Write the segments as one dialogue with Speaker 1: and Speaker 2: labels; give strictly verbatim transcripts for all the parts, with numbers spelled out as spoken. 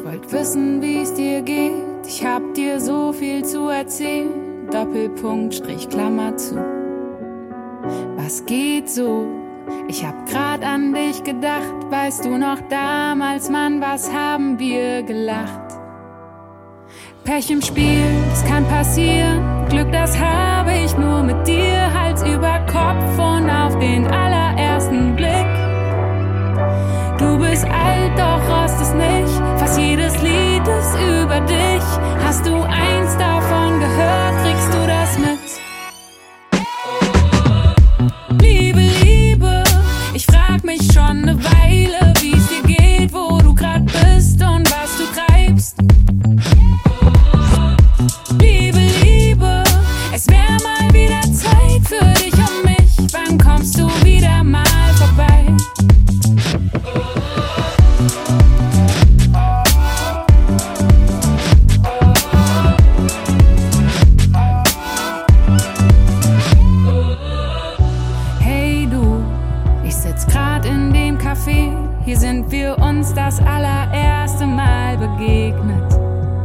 Speaker 1: wollt wissen, wie's dir geht. Ich hab dir so viel zu erzählen. Doppelpunkt, Strich, Klammer zu. Was geht so? Ich hab grad an dich gedacht. Weißt du noch damals, Mann, was haben wir gelacht? Pech im Spiel, das kann passieren. Glück, das habe ich nur mit dir. Hals über Kopf und auf den allerersten Blick. Du bist alt, doch rostest nicht. Fast jedes Lied ist über dich. Hast du eins davon gehört, kriegst du das mit? Liebe, Liebe, ich frag mich schon ne Weile, wie's dir geht, wo du grad bist und was du treibst. Liebe, Liebe, es wär mal wieder Zeit für dich und mich. Wann kommst du wieder mal vorbei? Hey du, ich sitz grad in dem Café. Hier sind wir uns das allererste Mal begegnet.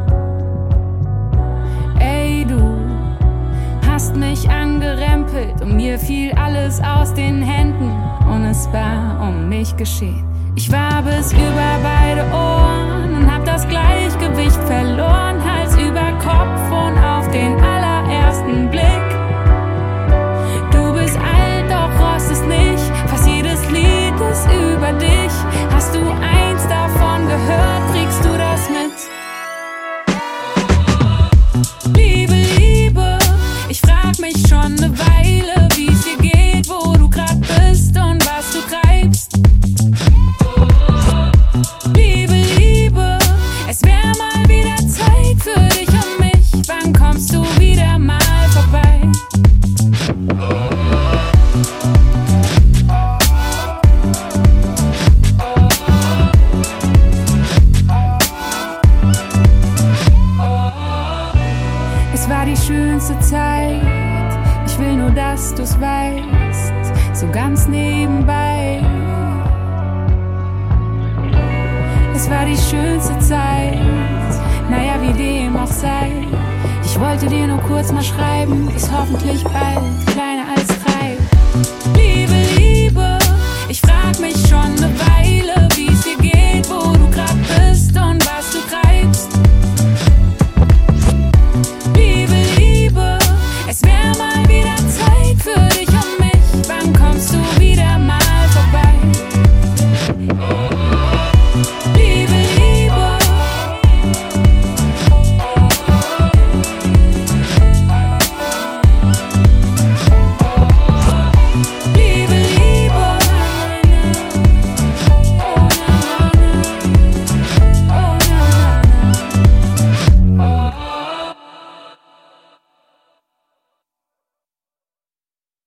Speaker 1: Ey du, hast mich angerempelt und mir fiel alles aus den Händen und es war um mich geschehen. Ich war bis über beide Ohren und hab das Gleichgewicht verloren, Hals über Kopf und auf den allerersten Blick. Du bist alt, doch rostest nicht, fast jedes Lied ist über dich. Hast du eins davon gehört, kriegst du das mit? Liebe, Liebe, ich frag mich schon ne Weile, wie's dir geht, wo du grad bist und was du treibst. Liebe, Liebe, es wär mal wieder Zeit für dich und mich. Wann kommst du wieder mal vorbei? Es war die schönste Zeit, ich will nur, dass du's weißt, so ganz nebenbei. Es war die schönste Zeit, naja, wie dem auch sei. Ich wollte dir nur kurz mal schreiben, bis hoffentlich bald. Klein